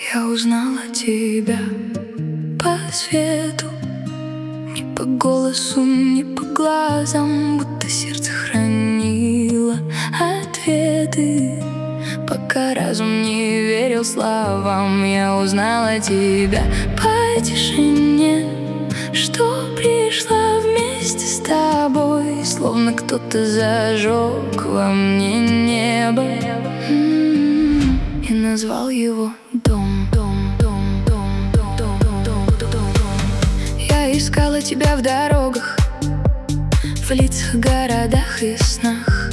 Я узнала тебя по свету, не по голосу, не по глазам, будто сердце хранило ответы. Пока разум не верил словам, я узнала тебя по тишине, что пришла вместе с тобой, словно кто-то зажег во мне небо и назвал его дом. Я искала тебя в дорогах, в лицах, городах и снах.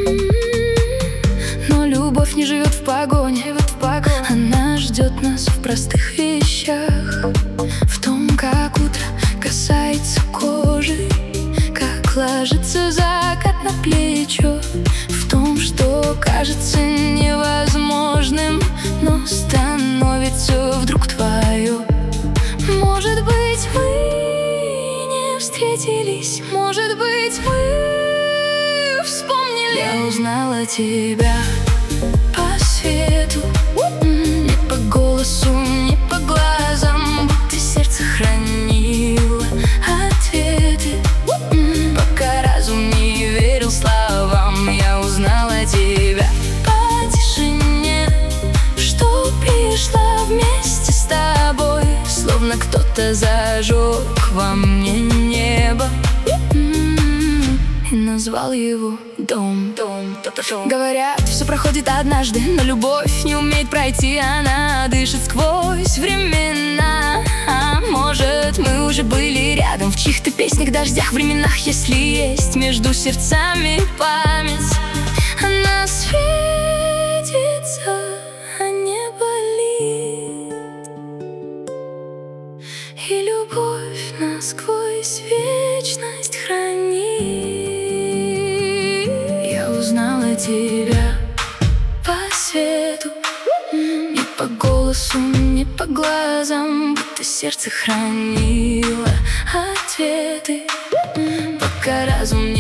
Но любовь не живет в погоне, она ждет нас в простых вещах, в том, как утро касается кожи, как ложится закат на плечо, в том, что кажется невозможным, но становится вдруг твое. Может быть, мы не встретились, может быть, мы вспомнили. Я узнала тебя по свету, не по голосу, не по глазам, будто сердце хранило ответы. Пока разум не верил словам, я узнала тебя по тишине, что пришла вместе с тобой, словно кто-то зажег во мне небо и назвал его дом. Говорят, все проходит однажды, но любовь не умеет пройти, она дышит сквозь времена. А может, мы уже были рядом в чьих-то песнях, дождях, временах. Если есть между сердцами память, она светится, а не болит, и любовь насквозь вечность хранит. Я узнала тебя по свету, не по голосу, не по глазам, будто сердце хранило ответы. Пока разум